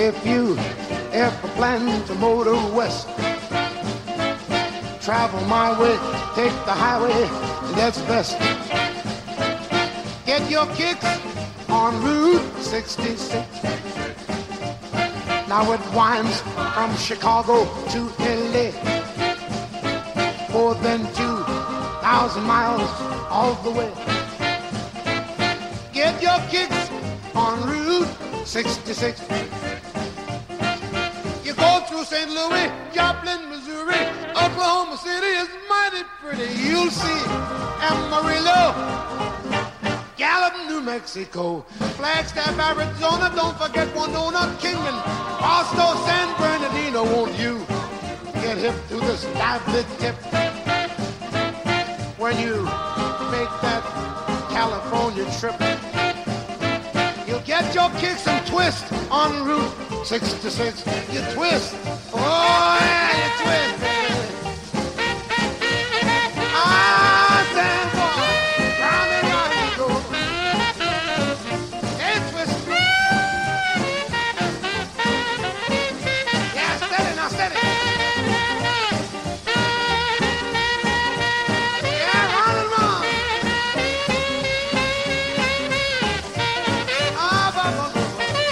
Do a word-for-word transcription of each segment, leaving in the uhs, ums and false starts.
If you ever plan to motor west, travel my way, take the highway, that's best. Get your kicks on Route sixty-six. Now it winds from Chicago to L A, more than two thousand miles all the way. Get your kicks on Route sixty-six. You go through Saint Louis, Joplin, Missouri, Oklahoma City is mighty pretty. You'll see Amarillo, Gallup, New Mexico, Flagstaff, Arizona, don't forget Winona, Kingman, Boston, San Bernardino. Won't you get hip to this lively tip when you make that California trip? You'll get your kicks and twist on Route sixty-six. You twist, oh yeah, you twist, baby. Ah, San Juan, round and round you go. Hey, twist. Yeah, steady now, steady. Yeah, round and round. Ah, ba, ba, ba.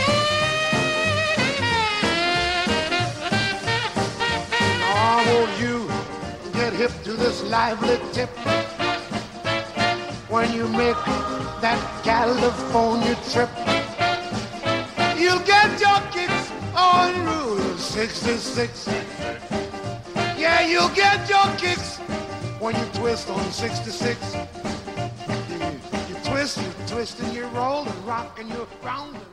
Now, won't you get hip to this lively tip when you make that California trip? You'll get your kicks on Route sixty-six. Yeah, you'll get your kicks when you twist on sixty-six. You, you twist, you twist and you roll and rock and you round.